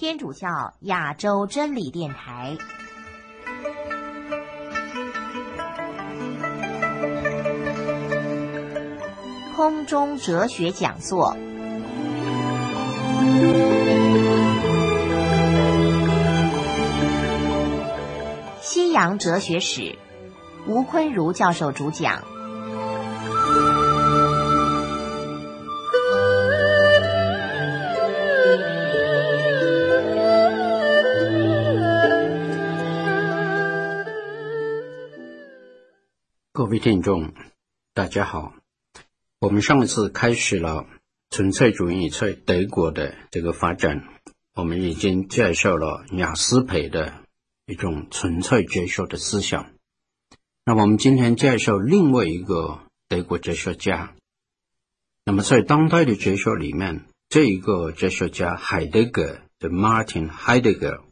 天主教亚洲真理电台。空中哲学讲座，西洋哲学史，吴坤如教授主讲。 各位听众，大家好。我们上一次开始了纯粹主义在德国的这个发展，我们已经介绍了雅斯培的一种纯粹哲学的思想。那我们今天介绍另外一个德国哲学家。那么在当代的哲学里面，这一个哲学家海德格的 Martin Heidegger，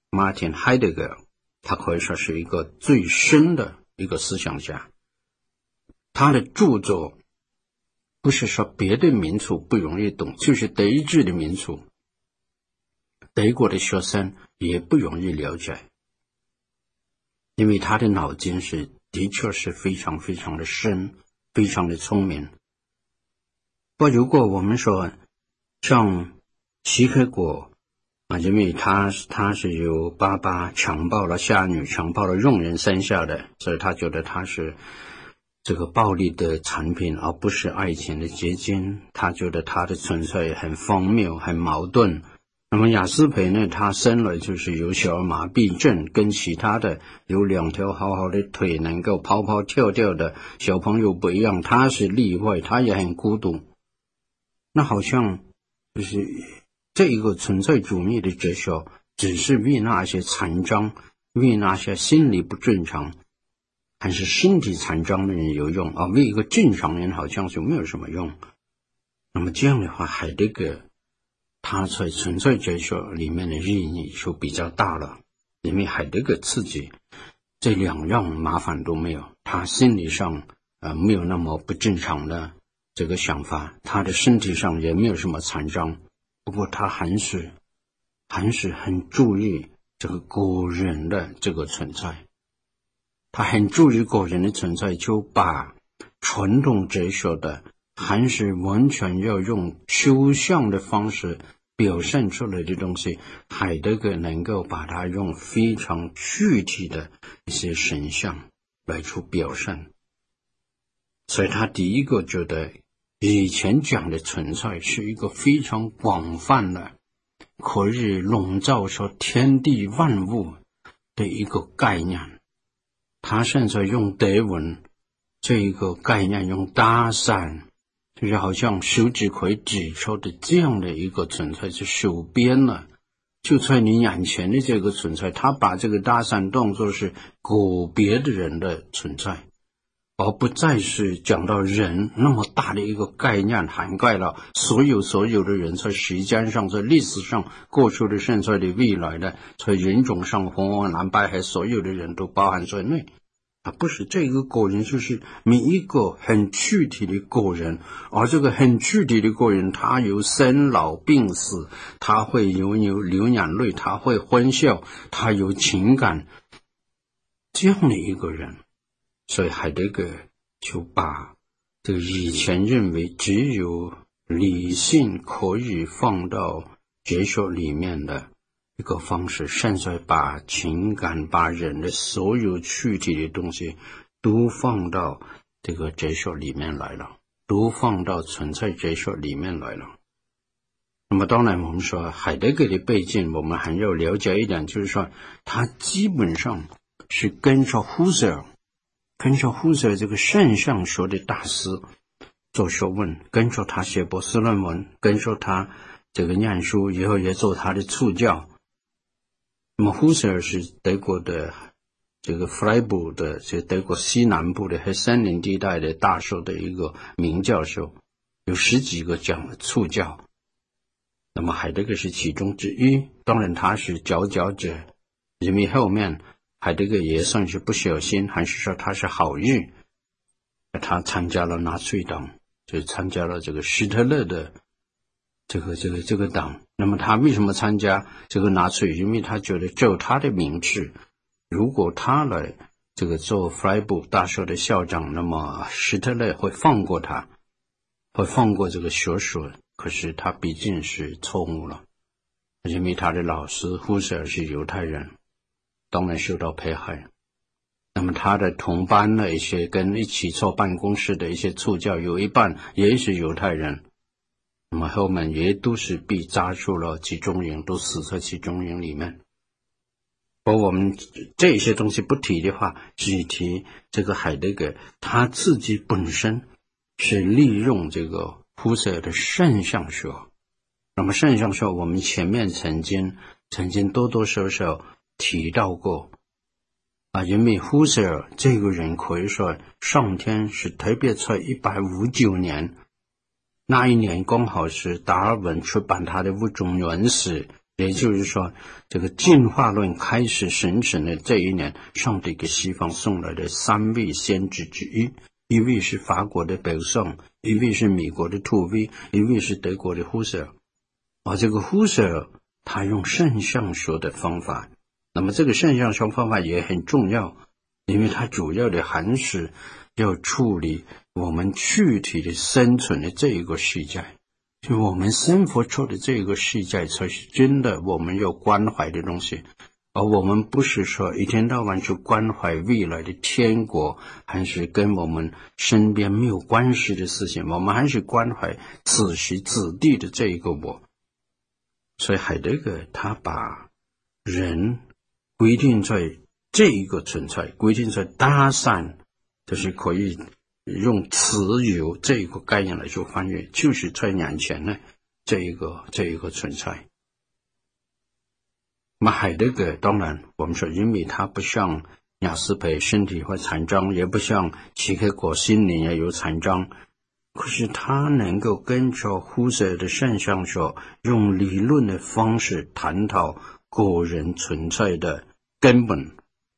他可以说是一个最深的一个思想家。他的著作不是说别的民族不容易懂，就是德意志的民族，德国的学生也不容易了解，因为他的脑筋的确是非常非常的深，非常的聪明。不过如果我们说像齐克果因为他是由爸爸强暴了下女，强暴了佣人生下的，所以他觉得他是这个暴力的产品，而不是爱情的结晶。他觉得他的存在很荒谬，很矛盾。那么雅斯培呢，他生来就是有小儿麻痹症，跟其他的有两条好好的腿能够跑跑跳跳的小朋友不一样，他是例外，他也很孤独。那好像就是这一个存在主义的哲学只是为那些残障，为那些心理不正常还是身体残障的人有用，而为一个正常人好像就没有什么用。那么这样的话，海德格他在存在哲学里面的意义就比较大了，因为海德格自己这两样麻烦都没有，他心理上没有那么不正常的这个想法，他的身体上也没有什么残障，不过他还是很注意这个个人的这个存在。他很注意个人的存在，就把传统哲学的还是完全要用抽象的方式表现出来的东西，海德格能够把它用非常具体的一些形象来去表现。所以他第一个觉得以前讲的存在是一个非常广泛的，可以笼罩说天地万物的一个概念。他现在用德文这一个概念，用搭讪，就是好像手指可以指出的这样的一个存在，是手边了，就在你眼前的这个存在。他把这个搭讪当作是个别的人的存在，而不再是讲到人那么大的一个概念，涵盖了所有的人，在时间上，在历史上，过去的、现在的、未来的，在人种上，红蓝白黑所有的人都包含在内。不是这个个人，就是每一个很具体的个人，而这个很具体的个人，他有生老病死，他会有流眼泪，他会欢笑，他有情感，这样的一个人。所以海德格就把这个以前认为只有理性可以放到哲学里面的一个方式，现在把情感，把人的所有具体的东西都放到这个哲学里面来了，都放到存在哲学里面来了。那么当然我们说海德格的背景我们还要了解一点，就是说他基本上是跟着胡塞尔这个现象学的大师做学问，跟着他写博士论文，跟着他这个念书，以后也做他的助教。那么胡塞尔是德国的这个弗莱堡的这德国西南部的黑森林地带的大学的一个名教授，有10几个讲助教。那么海德格是其中之一，当然他是佼佼者，因为后面海德格也算是不小心，还是说他是好运，他参加了纳粹党，就参加了这个希特勒的这个党。那么他为什么参加这个纳粹？因为他觉得就他的名字，如果他来这个做弗莱堡大学的校长，那么希特勒会放过他，会放过这个学术。可是他毕竟是错误了，因为他的老师胡塞尔是犹太人，当然受到迫害。那么他的同班的一些跟一起做办公室的一些助教，有一半也是犹太人，那么后面也都是被抓住了集中营，都死在集中营里面。而我们这些东西不提的话，只提这个海德格尔他自己本身是利用这个胡塞尔的现象学。那么现象学我们前面曾经多多少少提到过因为胡塞尔这个人可以说上天是特别在159年那一年刚好是达尔文出版他的物种原始，也就是说这个进化论开始形成的这一年，上帝给西方送来的3位先知之一，一位是法国的北宋，一位是美国的图威，一位是德国的胡塞尔。这个胡塞尔他用现象学的方法，那么这个现象学方法也很重要，因为它主要的还是要处理我们具体的生存的这一个世界，就我们生活出的这个世界才是真的我们要关怀的东西，而我们不是说一天到晚去关怀未来的天国，还是跟我们身边没有关系的事情，我们还是关怀此时此地的这一个我。所以海德格尔他把人规定在这一个存在，规定在搭讪，就是可以用自由这一个概念来做翻译，就是在眼前的这一个存在。那么海德格尔当然我们说，因为他不像雅斯培身体会残障，也不像齐克果心灵也有残障，可是他能够跟着胡塞尔的现象学，用理论的方式探讨个人存在的根本。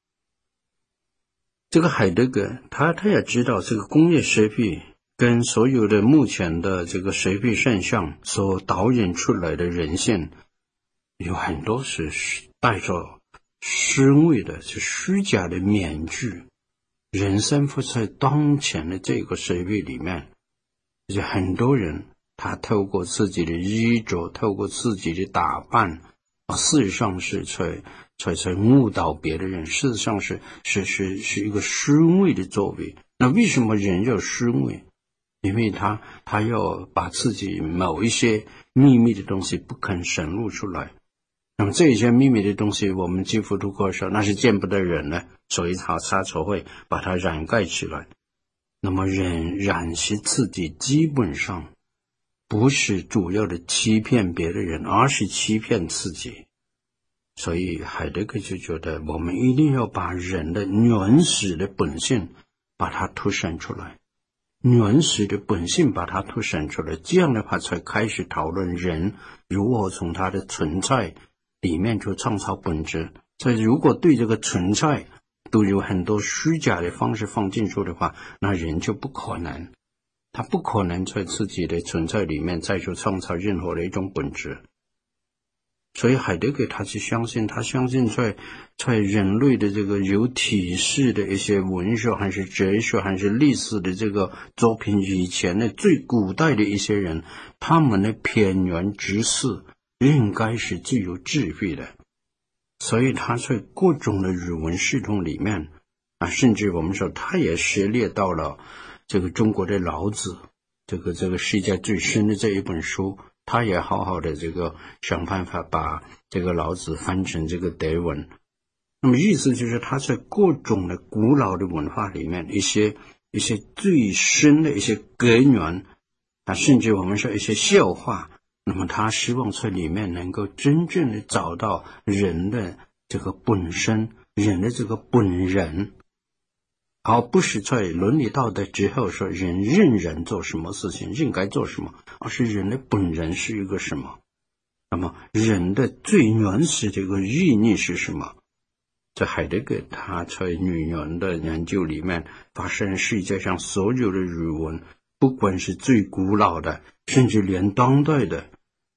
这个海德格尔他也知道这个工业社会跟所有的目前的这个社会现象所导演出来的人性有很多是带着虚伪的，是虚假的面具。人生活在当前的这个社会里面，就很多人他透过自己的衣着，透过自己的打扮，事实上是在误导别的人，事实上是一个虚伪的作为。那为什么人要虚伪？因为他要把自己某一些秘密的东西不肯显露出来。那么这些秘密的东西，我们几乎都可以说那是见不得人的，所以他才会把它掩盖起来。那么人染洗自己基本上不是主要的欺骗别的人，而是欺骗自己。所以海德格尔就觉得我们一定要把人的原始的本性把它凸显出来，原始的本性把它凸显出来，这样的话才开始讨论人如何从他的存在里面去创造本质。所以如果对这个存在都有很多虚假的方式放进去的话，那人就不可能，他不可能在自己的存在里面再去创造任何的一种本质。所以海德格尔他相信在人类的这个有体系的一些文学还是哲学还是历史的这个作品以前的最古代的一些人，他们的偏远知识应该是最有智慧的。所以他在各种的语文系统里面甚至我们说他也涉猎到了这个中国的老子，这个世界最深的这一本书，他也好好的这个想办法把这个老子翻成这个德文。那么意思就是他在各种的古老的文化里面一些最深的一些根源甚至我们说一些笑话，那么他希望在里面能够真正的找到人的这个本身，人的这个本人，而不是在伦理道德之后说人任人做什么事情，应该做什么，而是人的本人是一个什么，那么人的最原始的一个意义是什么。在海德格尔他在女人的研究里面发现世界上所有的语文，不管是最古老的甚至连当代的，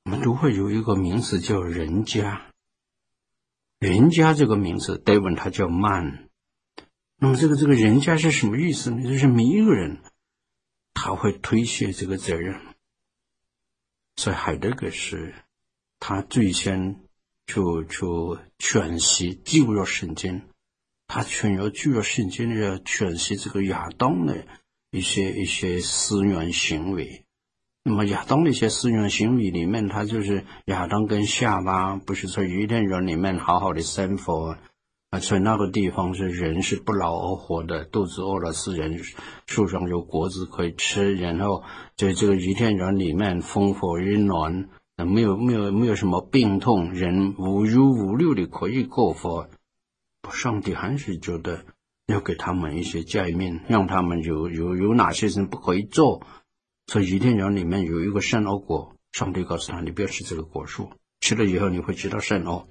我们都会有一个名词叫人家。人家这个名词 David 他叫 man。 那么这个人家是什么意思呢？就是每一个人他会推卸这个责任。所以海德格是他最先就诠释旧约圣经，他全有旧约圣经的诠释这个亚当的一些私怨行为。那么亚当的一些私怨行为里面，他就是亚当跟夏娃不是在伊甸园里面好好的生活啊，所以那个地方是人是不劳而获的，肚子饿了是人树上有果子可以吃，然后在这个伊甸园里面风和日暖，没有什么病痛，人无忧无虑的可以过活。上帝还是觉得要给他们一些诫命，让他们有哪些事不可以做。所以伊甸园里面有一个善恶果，上帝告诉他，你不要吃这个果树，吃了以后你会知道善恶。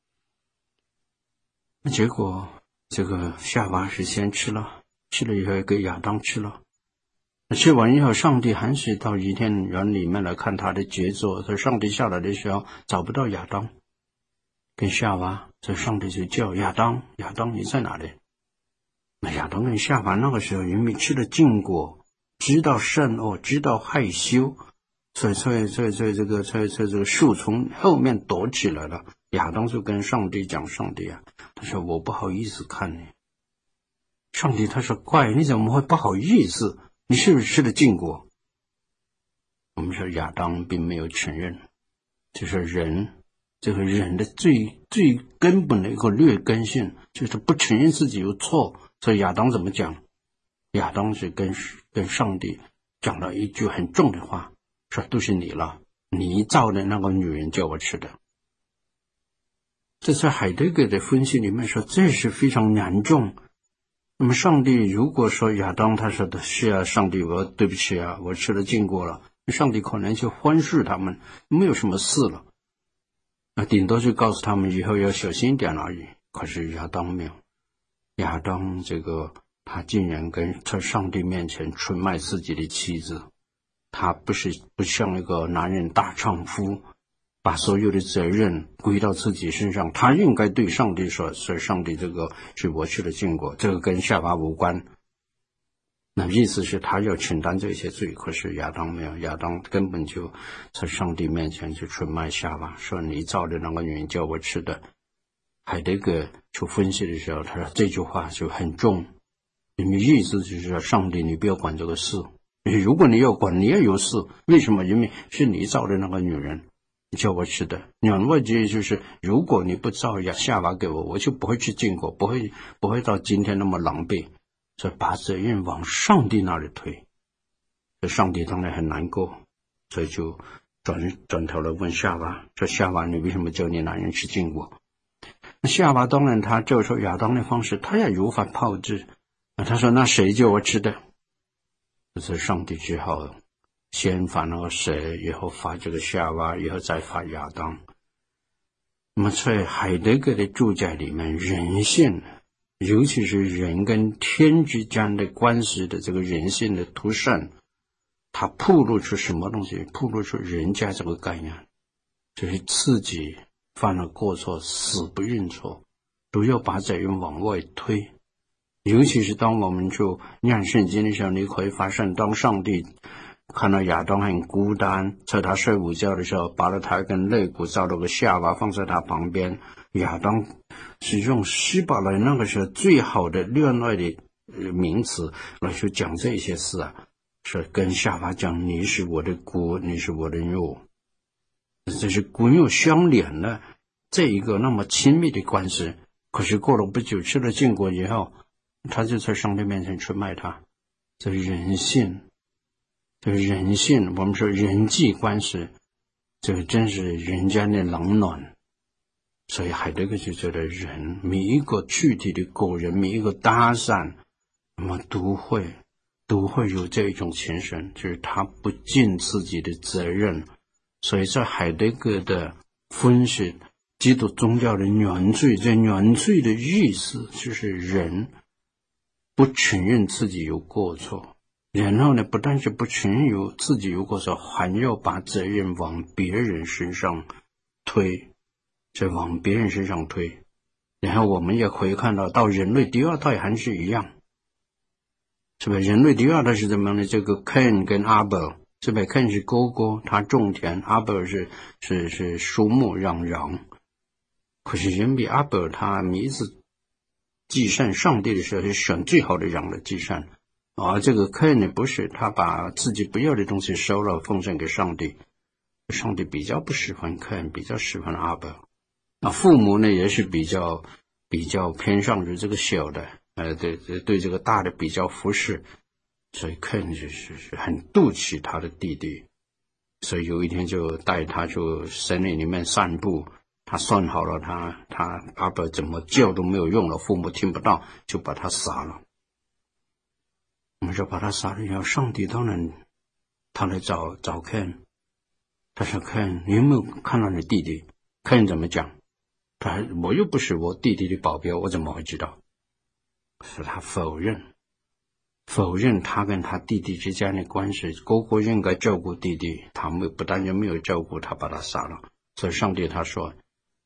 那结果这个夏娃是先吃了以后给亚当吃了。吃完以后，上帝还是到伊甸园里面来看他的杰作。所以上帝下来的时候找不到亚当跟夏娃，所以上帝就叫亚当你在哪里？那亚当跟夏娃那个时候因为吃了禁果，知道善恶，知道害羞，所以这个树从后面躲起来了。亚当就跟上帝讲，上帝啊，他说我不好意思看你。上帝他说怪，你怎么会不好意思？你是不是吃了禁果？我们说亚当并没有承认，就是这个人的最根本的一个劣根性，就是不承认自己有错。所以亚当怎么讲？亚当是跟上帝讲了一句很重的话，说都是你了，你造的那个女人叫我吃的。这在海德格的分析里面说，这是非常严重。那么上帝如果说亚当他说的是啊，上帝我对不起啊，我吃了禁果了，上帝可能就宽恕他们，没有什么事了，那顶多就告诉他们以后要小心一点而已。可是亚当没有，亚当这个他竟然在上帝面前出卖自己的妻子，他不像一个男人大丈夫，把所有的责任归到自己身上，他应该对上帝说，所以上帝这个是我吃了禁果，这个跟夏娃无关。那意思是他要承担这些罪，可是亚当没有，亚当根本就在上帝面前就出卖夏娃，说你造的那个女人叫我吃的。海德格去分析的时候，他说这句话就很重，你的意思就是说上帝你不要管这个事，如果你要管你也有事，为什么？因为是你造的那个女人叫我吃的。两位之意就是如果你不造夏娃给我，我就不会去禁果，不会到今天那么狼狈。所以把责任往上帝那里推，所以上帝当然很难过，所以就转头来问夏娃，说夏娃你为什么叫你男人吃禁果？那夏娃当然他照说亚当的方式，他也如法炮制，他说那谁叫我吃的？就是上帝只好先罚那个谁，以后罚这个夏娃，以后再罚亚当。那么在海德格的注解里面，人性尤其是人跟天之间的关系的这个人性的图像，它暴露出什么东西？暴露出人家这个概念，就是自己犯了过错死不认错，都要把责任往外推。尤其是当我们就念圣经的时候，你可以发现当上帝看到亚当很孤单，在他睡午觉的时候拔了他一根肋骨，造了个夏娃放在他旁边，亚当是用希伯来那个时候最好的恋爱的名词来去讲这些事啊，是跟夏娃讲你是我的骨，你是我的肉，这是骨肉相连的这一个那么亲密的关系。可是过了不久吃了禁果以后，他就在上帝面前出卖他。这是人性，我们说人际关系，这个真是人间的冷暖。所以海德格就觉得人每一个具体的个人，每一个搭讪，那么都会有这种情形，就是他不尽自己的责任。所以在海德格的分析，基督宗教的原罪，这原罪的意思就是人不承认自己有过错， 然后呢，不但是不存有自己，如果说还要把责任往别人身上推，就往别人身上推。然后我们也可以看到人类第二代还是一样，是吧？人类第二代是怎么样呢？这个 Cain 跟 Abel， 是吧 ？Cain 是哥哥，他种田 ；Abel 是树木让羊。可是人比 Abel 他每一次祭献上帝的时候是选最好的羊来祭献，而这个 Cain 呢不是，他把自己不要的东西收了奉献给上帝。上帝比较不喜欢 Cain， 比较喜欢 Abel。那父母呢也是比较偏向于这个小的，对这个大的比较服侍，所以 Cain 是很妒忌他的弟弟，所以有一天就带他去森林里面散步，他算好了他Abel怎么叫都没有用了，父母听不到，就把他杀了。我们说把他杀了以后，上帝当然他来找 Cain， 他说 Cain 你有没有看到你弟弟？ Cain 怎么讲？我又不是我弟弟的保镖，我怎么会知道？是他否认他跟他弟弟之间的关系，哥哥应该照顾弟弟，他不但就没有照顾，他把他杀了。所以上帝他说，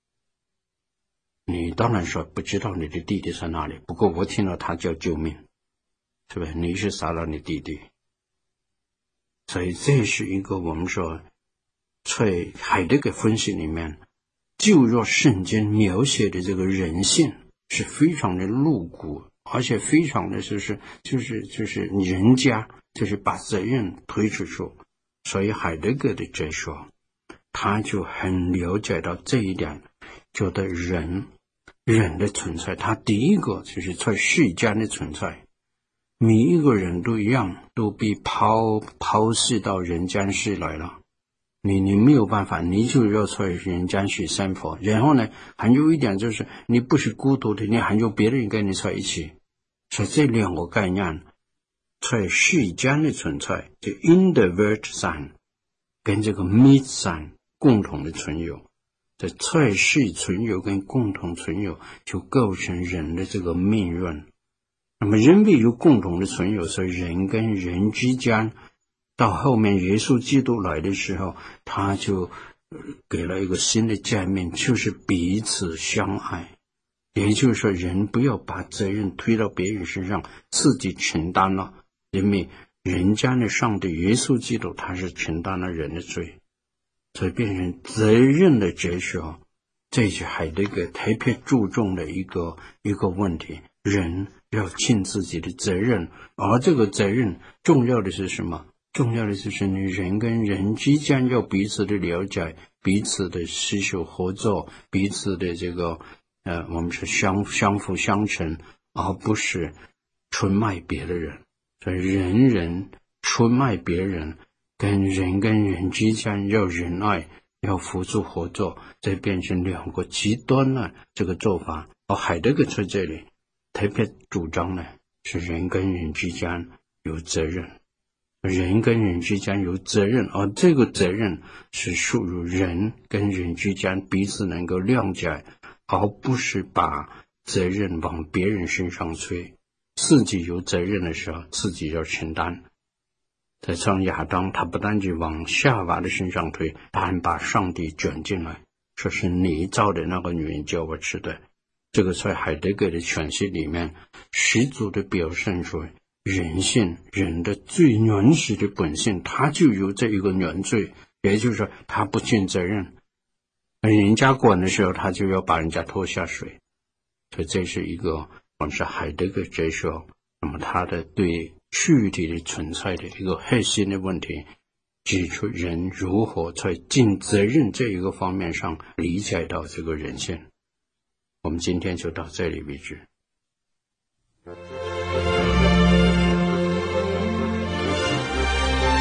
你当然说不知道你的弟弟在哪里，不过我听到他叫救命，是不是？你是杀了你弟弟。所以这是一个我们说在海德格分析里面，旧约圣经描写的这个人性是非常的露骨，而且非常的就是人家就是把责任推出去。所以海德格的哲学他就很了解到这一点，觉得人的存在，他第一个就是在世间的存在，每一个人都一样，都被抛弃到人间世来了。你没有办法，你就要在人间去生活。然后呢，还有一点就是你不是孤独的，你还有别人跟你在一起。所以这两个概念在世间的存在，就 in the world 上跟这个 mid 上共同的存有，在在世存有跟共同存有就构成人的这个命运。那么人必有共同的存有，所以人跟人之间，到后面耶稣基督来的时候，他就给了一个新的诫命，就是彼此相爱。也就是说，人不要把责任推到别人身上，自己承担了，因为人间的上帝耶稣基督他是承担了人的罪，所以变成责任的哲学。这是海德格特别注重的一个问题，人要尽自己的责任，而这个责任重要的是什么？重要的就是你人跟人之间要彼此的了解，彼此的携手合作，彼此的这个我们是相辅相成，而不是出卖别的人。所以人出卖别人，跟人之间要仁爱，要辅助合作，这变成两个极端的这个做法。而海德格在这里特别主张呢，是人跟人之间有责任，人跟人之间有责任，而这个责任是属于人跟人之间彼此能够谅解，而不是把责任往别人身上推。自己有责任的时候，自己要承担。在像亚当，他不单只往夏娃的身上推，他还把上帝卷进来，说是你造的那个女人叫我吃的。这个在海德格的诠释里面，十足的表现出人性，人的最原始的本性，他就有这一个原罪，也就是说他不尽责任，人家管的时候他就要把人家拖下水。所以这是一个我们是海德格哲学，那么他的对具体的存在的一个核心的问题，指出人如何在尽责任这一个方面上理解到这个人性。我们今天就到这里为止。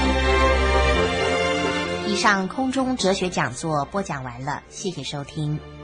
以上空中哲学讲座播讲完了，谢谢收听。